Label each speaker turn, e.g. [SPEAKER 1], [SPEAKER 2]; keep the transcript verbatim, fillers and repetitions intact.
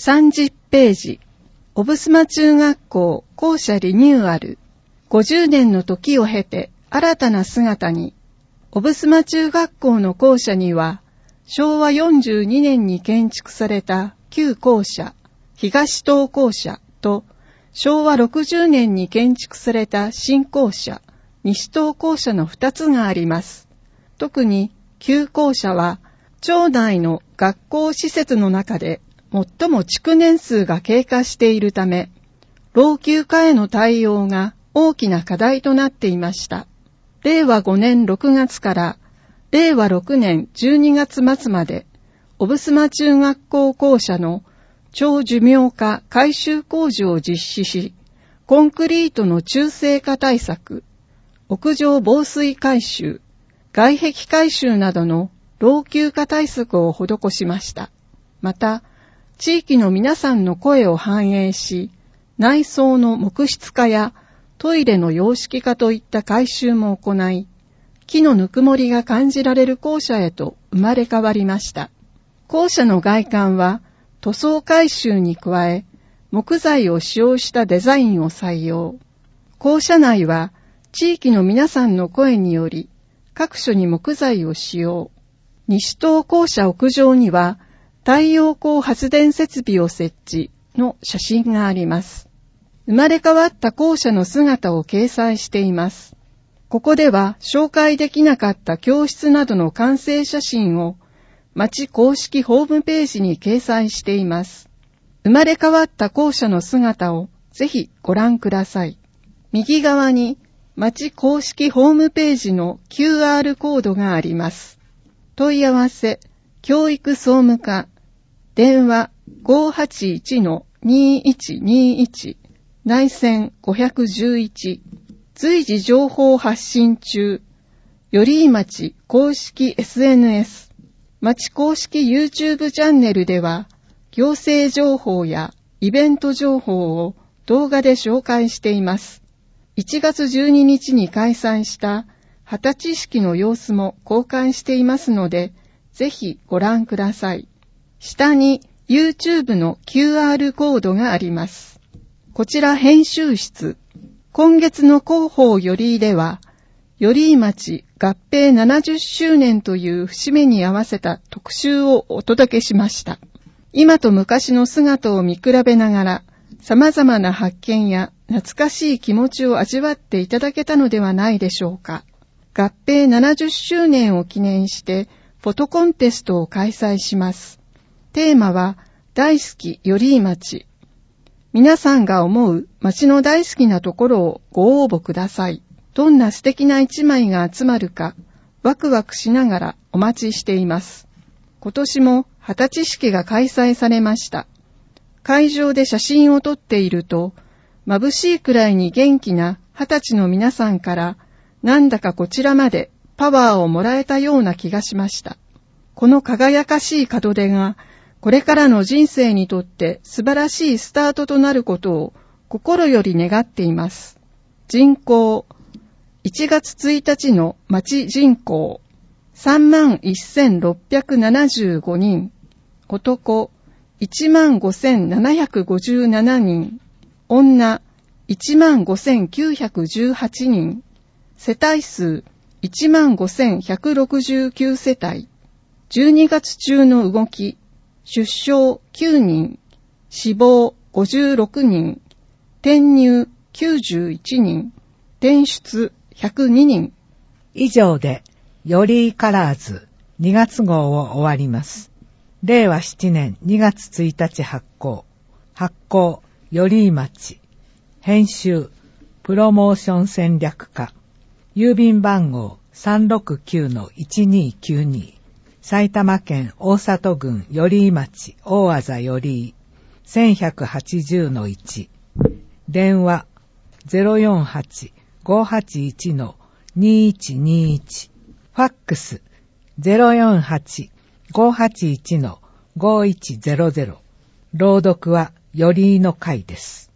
[SPEAKER 1] さんじゅっページ、小布須磨中学校校舎リニューアル。ごじゅうねんの時を経て新たな姿に。小布須磨中学校の校舎には、しょうわよんじゅうにねんに建築された旧校舎、東東校舎と、しょうわろくじゅうねんに建築された新校舎、西東校舎のふたつがあります。特に旧校舎は、町内の学校施設の中で最も築年数が経過しているため、老朽化への対応が大きな課題となっていました。れいわごねんろくがつかられいわろくねんじゅうにがつ末まで、小布須磨中学校校舎の超寿命化改修工事を実施し、コンクリートの中性化対策、屋上防水改修、外壁改修などの老朽化対策を施しました。また、地域の皆さんの声を反映し、内装の木質化やトイレの洋式化といった改修も行い、木のぬくもりが感じられる校舎へと生まれ変わりました。校舎の外観は塗装改修に加え、木材を使用したデザインを採用。校舎内は地域の皆さんの声により、各所に木材を使用。西東校舎屋上には太陽光発電設備を設置の写真があります。生まれ変わった校舎の姿を掲載しています。ここでは紹介できなかった教室などの完成写真を町公式ホームページに掲載しています。生まれ変わった校舎の姿をぜひご覧ください。右側に町公式ホームページの キューアール コードがあります。問い合わせ、教育総務課、電話 ごーはちいちのにーいちにーいち、内線ごいいち、随時情報発信中、寄居町公式 エスエヌエス、町公式 YouTube チャンネルでは、行政情報やイベント情報を動画で紹介しています。いちがつじゅうににちに開催した二十歳式の様子も公開していますので、ぜひご覧ください。下に YouTube の キューアール コードがあります。こちら編集室。今月の広報寄居では、寄居町合併ななじゅっしゅうねんという節目に合わせた特集をお届けしました。今と昔の姿を見比べながら、様々な発見や懐かしい気持ちを味わっていただけたのではないでしょうか。合併ななじゅっしゅうねんを記念してフォトコンテストを開催します。テーマは大好き寄居町。皆さんが思う町の大好きなところをご応募ください。どんな素敵な一枚が集まるかワクワクしながらお待ちしています。今年も二十歳式が開催されました。会場で写真を撮っていると、眩しいくらいに元気な二十歳の皆さんからなんだかこちらまでパワーをもらえたような気がしました。この輝かしい門出がこれからの人生にとって素晴らしいスタートとなることを心より願っています。人口、いちがつついたちの町人口、さんまんせんろっぴゃくななじゅうごにん、男、いちまんごせんななひゃくごじゅうななにん、女、いちまんごせんきゅうひゃくじゅうはちにん、世帯数、いちまんごせんひゃくろくじゅうきゅうせたい、じゅうにがつ中の動き、出生きゅうにん、死亡ごじゅうろくにん、転入きゅうじゅういちにん、転出ひゃくににん。
[SPEAKER 2] 以上で、寄居カラーズにがつ号を終わります。れいわななねんにがつついたち発行。発行、寄居町。編集、プロモーション戦略課。郵便番号 さんろくきゅうのいちにきゅうに。埼玉県大里郡寄居町大字寄居 せんひゃくはちじゅうのいち。電話 ゼロよんはち ごーはちいち のにいちにいち。ファックス ゼロよんはち ごーはちいち のごーいちゼロゼロ。朗読は寄居の会です。